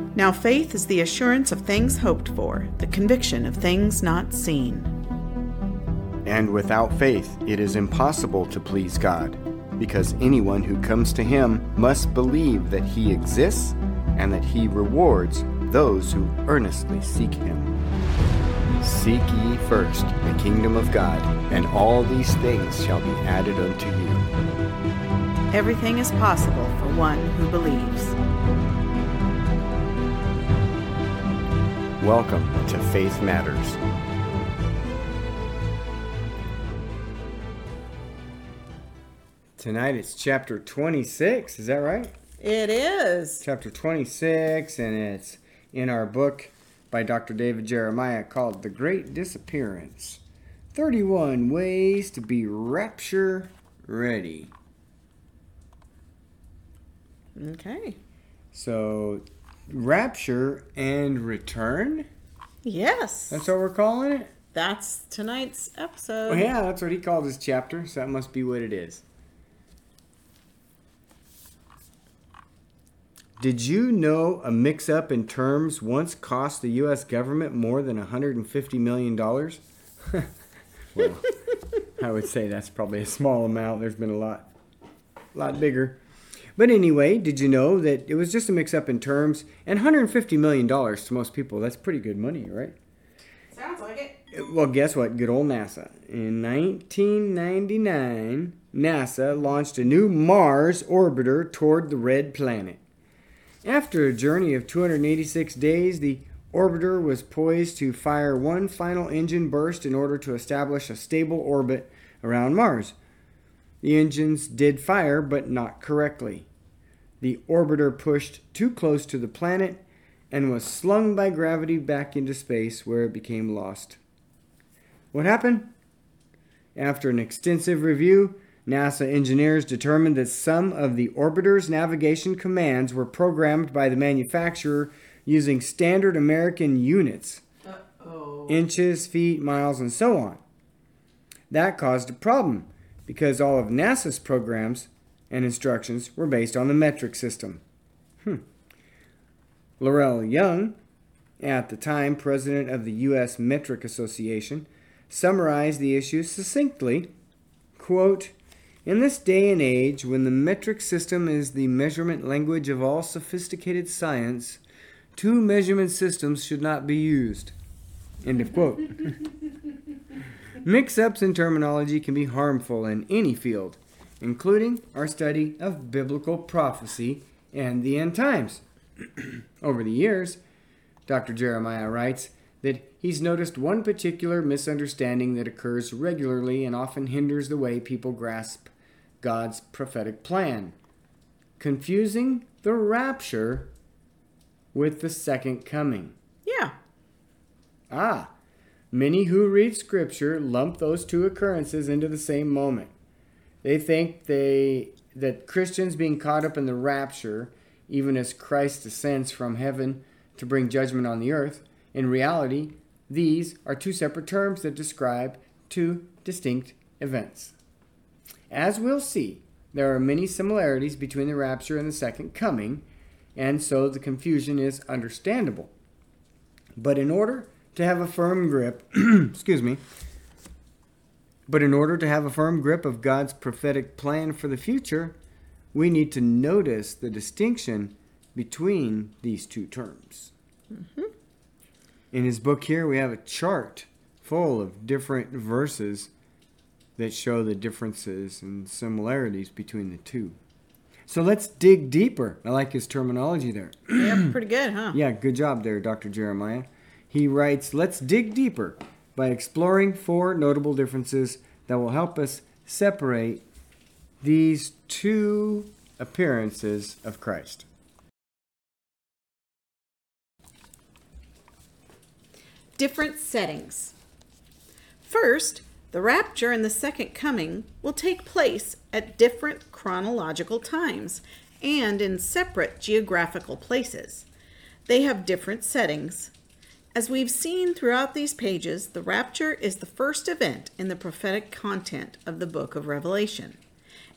Now faith is the assurance of things hoped for, the conviction of things not seen. And without faith it is impossible to please God, because anyone who comes to him must believe that he exists and that he rewards those who earnestly seek him. Seek ye first the kingdom of God, and all these things shall be added unto you. Everything is possible for one who believes. Welcome to Faith Matters. Tonight it's chapter 26, is that right? It is. Chapter 26, and it's in our book by Dr. David Jeremiah called The Great Disappearance. 31 Ways to be Rapture Ready. Okay. So, rapture and return? Yes. That's what we're calling it? That's tonight's episode. Well, yeah, that's what he called his chapter, so that must be what it is. Did you know a mix-up in terms once cost the U.S. government more than $150 million? Well, I would say that's probably a small amount. There's been a lot bigger. But anyway, did you know that it was just a mix-up in terms? And $150 million to most people, that's pretty good money, right? Sounds like it. Well, guess what? Good old NASA. In 1999, NASA launched a new Mars orbiter toward the red planet. After a journey of 286 days, the orbiter was poised to fire one final engine burst in order to establish a stable orbit around Mars. The engines did fire, but not correctly. The orbiter pushed too close to the planet and was slung by gravity back into space, where it became lost. What happened? After an extensive review, NASA engineers determined that some of the orbiter's navigation commands were programmed by the manufacturer using standard American units, inches, feet, miles, and so on. That caused a problem because all of NASA's programs and instructions were based on the metric system. Laurel Young, at the time president of the U.S. Metric Association, summarized the issue succinctly, quote, "In this day and age, when the metric system is the measurement language of all sophisticated science, two measurement systems should not be used." End of quote. Mix-ups in terminology can be harmful in any field, including our study of biblical prophecy and the end times. Over the years, Dr. Jeremiah writes that he's noticed one particular misunderstanding that occurs regularly and often hinders the way people grasp God's prophetic plan: confusing the rapture with the second coming. Yeah. Many who read Scripture lump those two occurrences into the same moment. They think that Christians being caught up in the rapture, even as Christ descends from heaven to bring judgment on the earth, in reality, these are two separate terms that describe two distinct events. As we'll see, there are many similarities between the rapture and the second coming, and so the confusion is understandable. But in order to have a firm grip, of God's prophetic plan for the future, we need to notice the distinction between these two terms. Mm-hmm. In his book here, we have a chart full of different verses that show the differences and similarities between the two. So let's dig deeper. I like his terminology there. Yeah, pretty good, huh? Yeah, good job there, Dr. Jeremiah. He writes, let's dig deeper by exploring 4 notable differences that will help us separate these two appearances of Christ. Different settings. First, the rapture and the second coming will take place at different chronological times and in separate geographical places. They have different settings. As we've seen throughout these pages, the rapture is the first event in the prophetic content of the book of Revelation,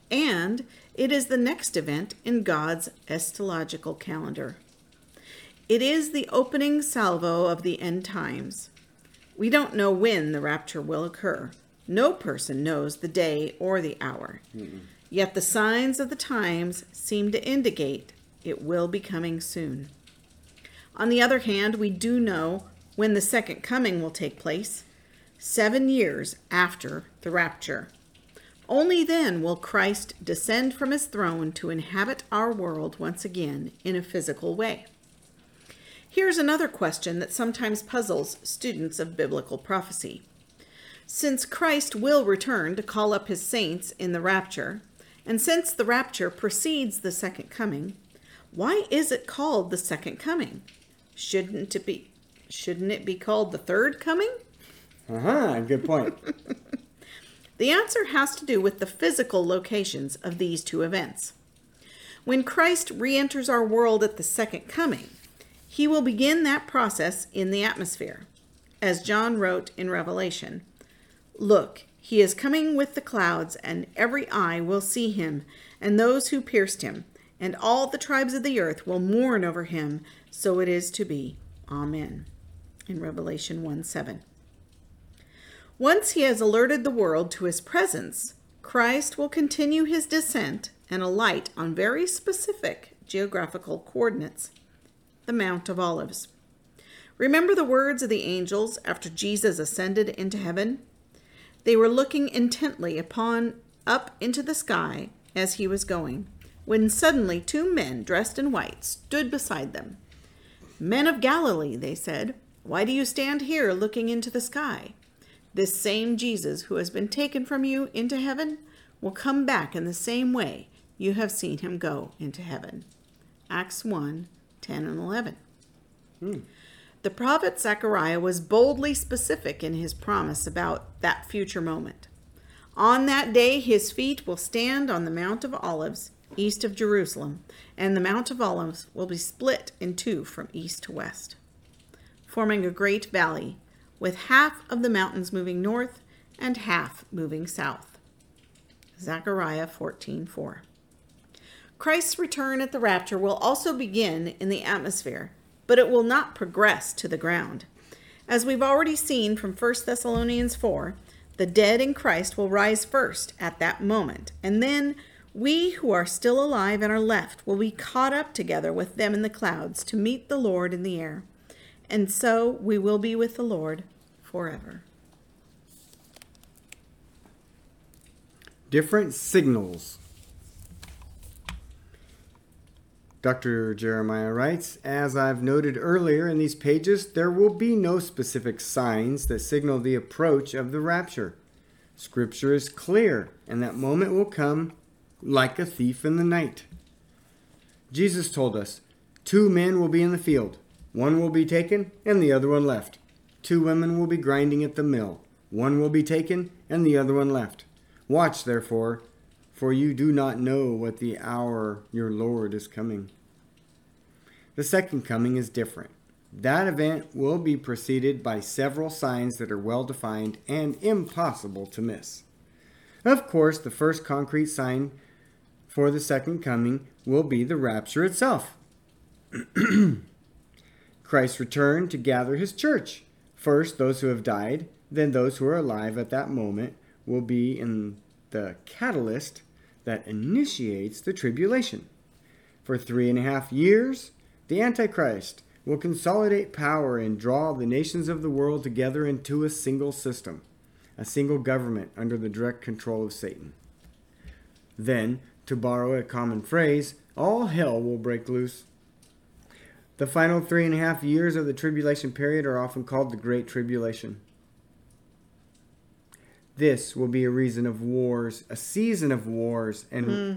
and it is the next event in God's eschatological calendar. It is the opening salvo of the end times. We don't know when the rapture will occur. No person knows the day or the hour. Yet the signs of the times seem to indicate it will be coming soon. On the other hand, we do know when the second coming will take place, 7 years after the rapture. Only then will Christ descend from his throne to inhabit our world once again in a physical way. Here's another question that sometimes puzzles students of biblical prophecy. Since Christ will return to call up his saints in the rapture, and since the rapture precedes the second coming, why is it called the second coming? Shouldn't it be called the third coming? Good point. The answer has to do with the physical locations of these two events. When Christ re-enters our world at the second coming, he will begin that process in the atmosphere. As John wrote in Revelation, "Look, he is coming with the clouds, and every eye will see him, and those who pierced him, and all the tribes of the earth will mourn over him. So it is to be. Amen." In Revelation 1:7. Once he has alerted the world to his presence, Christ will continue his descent and alight on very specific geographical coordinates, the Mount of Olives. Remember the words of the angels after Jesus ascended into heaven? They were looking intently up into the sky as he was going, when suddenly 2 men dressed in white stood beside them. "Men of Galilee," they said, "why do you stand here looking into the sky? This same Jesus who has been taken from you into heaven will come back in the same way you have seen him go into heaven." Acts 1:10 and 11. The prophet Zechariah was boldly specific in his promise about that future moment. On that day his feet will stand on the Mount of Olives, east of Jerusalem, and the Mount of Olives will be split in two from east to west, forming a great valley, with half of the mountains moving north and half moving south. Zechariah 14:4. Christ's return at the rapture will also begin in the atmosphere, but it will not progress to the ground. As we've already seen from 1 Thessalonians 4, the dead in Christ will rise first at that moment, and then we who are still alive and are left will be caught up together with them in the clouds to meet the Lord in the air. And so we will be with the Lord forever. Different signals. Dr. Jeremiah writes, "As I've noted earlier in these pages, there will be no specific signs that signal the approach of the rapture. Scripture is clear, and that moment will come like a thief in the night. Jesus told us, 2 men will be in the field. One will be taken, and the other one left. 2 women will be grinding at the mill. One will be taken, and the other one left. Watch, therefore, for you do not know what the hour your Lord is coming." The second coming is different. That event will be preceded by several signs that are well defined and impossible to miss. Of course, the first concrete sign for the second coming will be the rapture itself. Christ's return to gather his church. First, those who have died, then those who are alive at that moment will be in the catalyst that initiates the tribulation. For 3.5 years, the Antichrist will consolidate power and draw the nations of the world together into a single system, a single government under the direct control of Satan. Then, to borrow a common phrase, all hell will break loose. The final 3.5 years of the tribulation period are often called the Great Tribulation. This will be a season of wars, and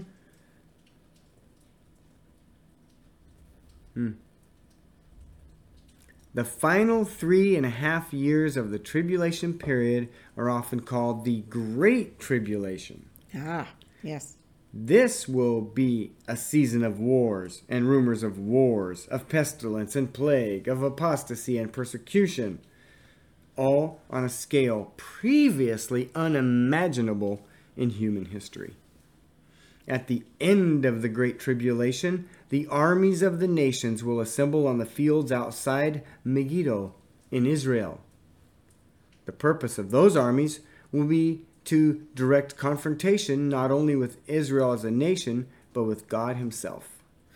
the final 3.5 years of the tribulation period are often called the Great Tribulation. Ah, yes. This will be a season of wars and rumors of wars, of pestilence and plague, of apostasy and persecution, all on a scale previously unimaginable in human history. At the end of the Great Tribulation, the armies of the nations will assemble on the fields outside Megiddo in Israel. The purpose of those armies will be to direct confrontation not only with Israel as a nation, but with God himself.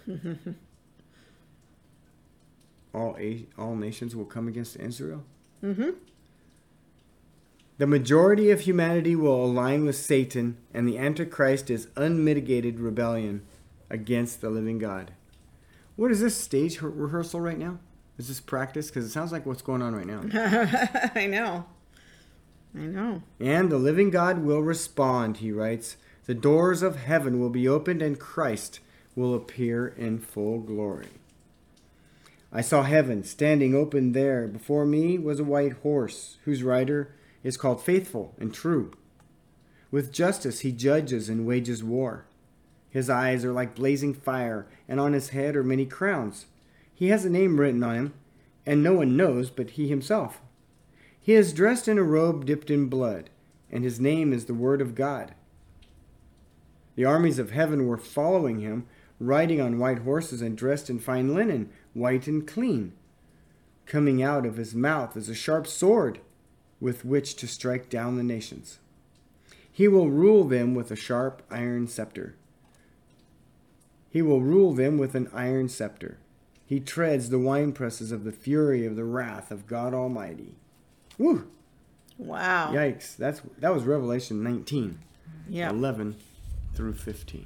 All nations will come against Israel? Mm-hmm. The majority of humanity will align with Satan, and the Antichrist is unmitigated rebellion against the living God. What is this, stage rehearsal right now? Is this practice? Because it sounds like what's going on right now. I know. And the living God will respond, he writes. The doors of heaven will be opened, and Christ will appear in full glory. I saw heaven standing open. There before me was a white horse, whose rider is called Faithful and True. With justice he judges and wages war. His eyes are like blazing fire, and on his head are many crowns. He has a name written on him, and no one knows but he himself. He is dressed in a robe dipped in blood, and his name is the Word of God. The armies of heaven were following him, riding on white horses and dressed in fine linen, white and clean. Coming out of his mouth is a sharp sword, with which to strike down the nations. He will rule them with a sharp iron scepter. He will rule them with an iron scepter. He treads the winepresses of the fury of the wrath of God Almighty. Woo! Wow. Yikes. That was Revelation 19, Yeah. 11 through 15.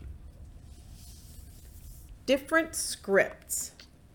Different scripts.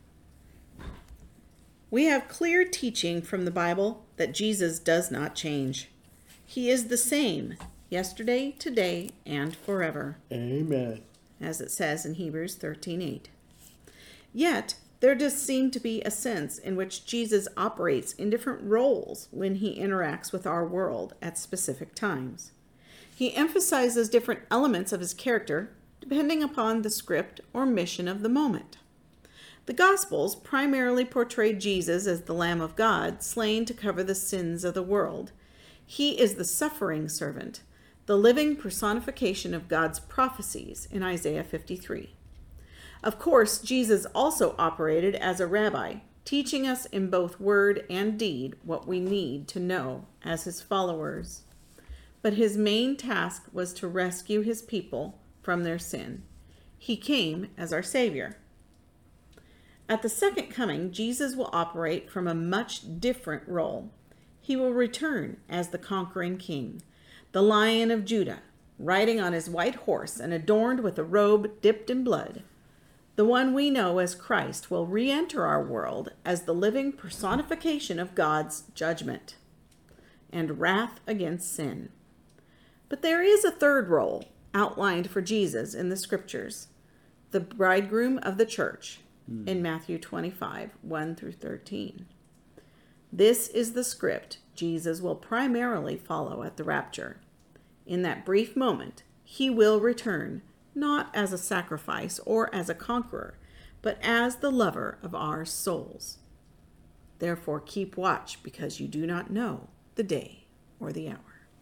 We have clear teaching from the Bible that Jesus does not change. He is the same yesterday, today, and forever. Amen. As it says in Hebrews 13:8. Yet, there does seem to be a sense in which Jesus operates in different roles when he interacts with our world at specific times. He emphasizes different elements of his character depending upon the script or mission of the moment. The Gospels primarily portray Jesus as the Lamb of God, slain to cover the sins of the world. He is the suffering servant, the living personification of God's prophecies in Isaiah 53. Of course, Jesus also operated as a rabbi, teaching us in both word and deed what we need to know as his followers. But his main task was to rescue his people from their sin. He came as our Savior. At the second coming, Jesus will operate from a much different role. He will return as the conquering king, the Lion of Judah, riding on his white horse and adorned with a robe dipped in blood. The one we know as Christ will re-enter our world as the living personification of God's judgment and wrath against sin. But there is a third role outlined for Jesus in the scriptures, the bridegroom of the church, in Matthew 25, 1 through 13. This is the script Jesus will primarily follow at the rapture. In that brief moment, he will return, not as a sacrifice or as a conqueror, but as the lover of our souls. Therefore keep watch, because you do not know the day or the hour.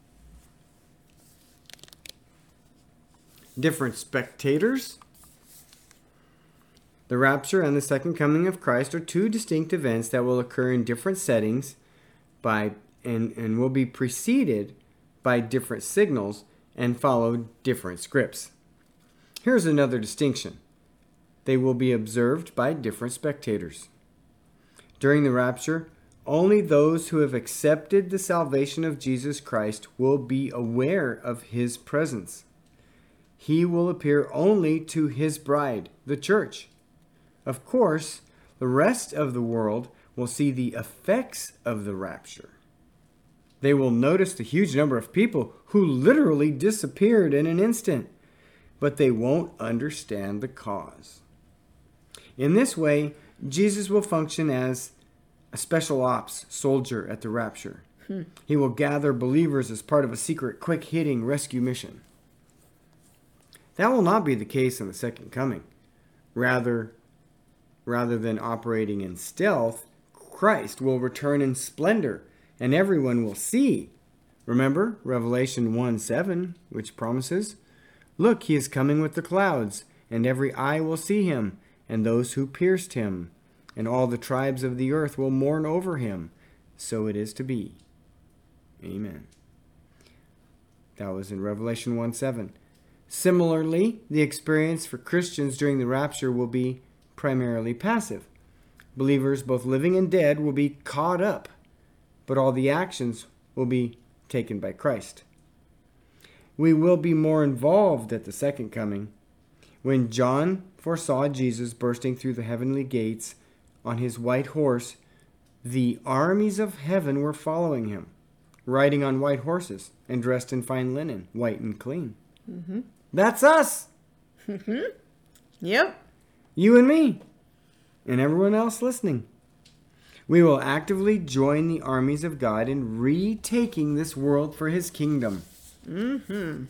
Different spectators. The rapture and the second coming of Christ are two distinct events that will occur in different settings and will be preceded by different signals and follow different scripts. Here's another distinction. They will be observed by different spectators. During the rapture, only those who have accepted the salvation of Jesus Christ will be aware of his presence. He will appear only to his bride, the church. Of course, the rest of the world will see the effects of the rapture. They will notice the huge number of people who literally disappeared in an instant, but they won't understand the cause. In this way, Jesus will function as a special ops soldier at the rapture. He will gather believers as part of a secret, quick-hitting rescue mission. That will not be the case in the second coming. Rather than operating in stealth, Christ will return in splendor, and everyone will see. Remember Revelation 1:7, which promises, Look, he is coming with the clouds, and every eye will see him, and those who pierced him, and all the tribes of the earth will mourn over him. So it is to be. Amen. That was in Revelation 1:7. Similarly, the experience for Christians during the rapture will be primarily passive. Believers, both living and dead, will be caught up, but all the actions will be taken by Christ. We will be more involved at the second coming. When John foresaw Jesus bursting through the heavenly gates on his white horse, the armies of heaven were following him, riding on white horses and dressed in fine linen, white and clean. Mm-hmm. That's us. Mm-hmm. Yep. You and me. And everyone else listening. We will actively join the armies of God in retaking this world for his kingdom. Mm-hmm.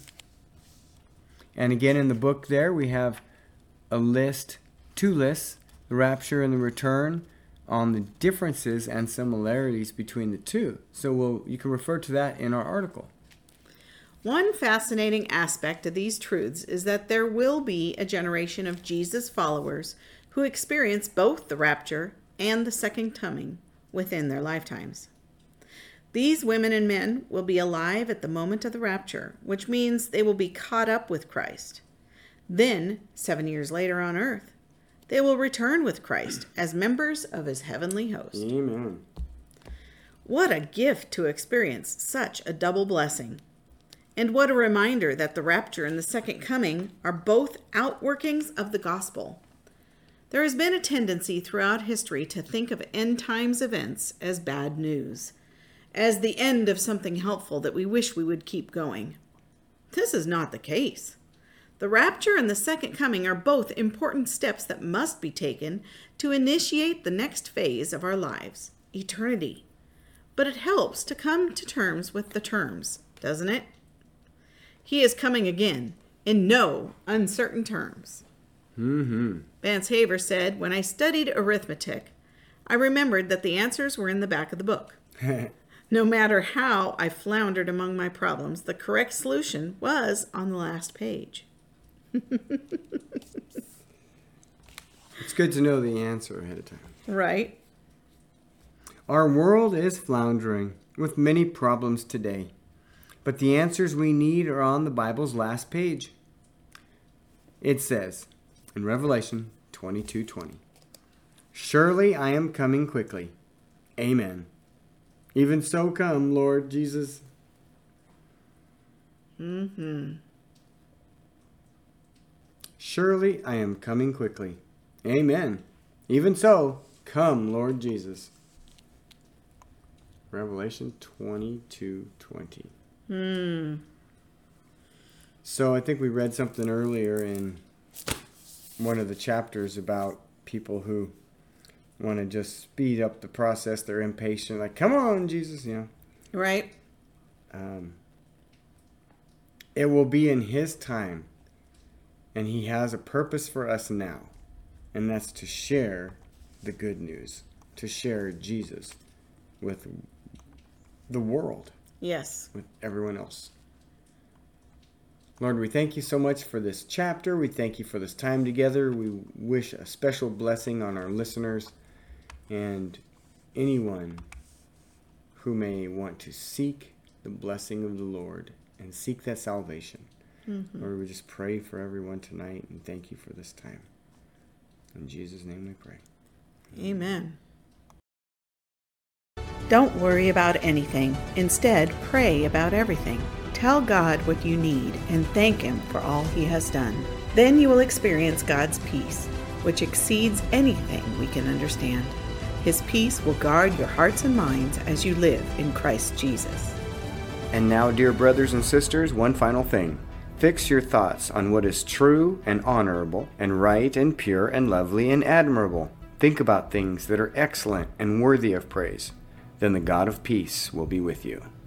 And again in the book there we have a list, two lists, the rapture and the return, on the differences and similarities between the two. So you can refer to that in our article. One fascinating aspect of these truths is that there will be a generation of Jesus followers who experience both the rapture and the second coming within their lifetimes. These women and men will be alive at the moment of the rapture, which means they will be caught up with Christ. Then, 7 years later on earth, they will return with Christ as members of his heavenly host. Amen. What a gift to experience such a double blessing. And what a reminder that the rapture and the second coming are both outworkings of the gospel. There has been a tendency throughout history to think of end times events as bad news, as the end of something helpful that we wish we would keep going. This is not the case. The rapture and the second coming are both important steps that must be taken to initiate the next phase of our lives, eternity. But it helps to come to terms with the terms, doesn't it? He is coming again, in no uncertain terms. Mm-hmm. Vance Haver said, "When I studied arithmetic, I remembered that the answers were in the back of the book. No matter how I floundered among my problems, the correct solution was on the last page." It's good to know the answer ahead of time. Right. Our world is floundering with many problems today, but the answers we need are on the Bible's last page. It says in Revelation 22:20, "Surely I am coming quickly. Amen. Even so come, Lord Jesus." Mm-hmm. Surely I am coming quickly. Amen. Even so, come, Lord Jesus. Revelation 22:20. So I think we read something earlier in one of the chapters about people who want to just speed up the process. They're impatient, like, come on, Jesus, Right. It will be in his time, and he has a purpose for us now, and that's to share the good news, to share Jesus with the world, Yes. with everyone else. Lord, we thank you so much for this chapter. We thank you for this time together. We wish a special blessing on our listeners and anyone who may want to seek the blessing of the Lord and seek that salvation. Mm-hmm. Lord, we just pray for everyone tonight and thank you for this time. In Jesus' name we pray. Amen. Don't worry about anything. Instead, pray about everything. Tell God what you need and thank Him for all He has done. Then you will experience God's peace, which exceeds anything we can understand. His peace will guard your hearts and minds as you live in Christ Jesus. And now, dear brothers and sisters, one final thing. Fix your thoughts on what is true and honorable and right and pure and lovely and admirable. Think about things that are excellent and worthy of praise. Then the God of peace will be with you.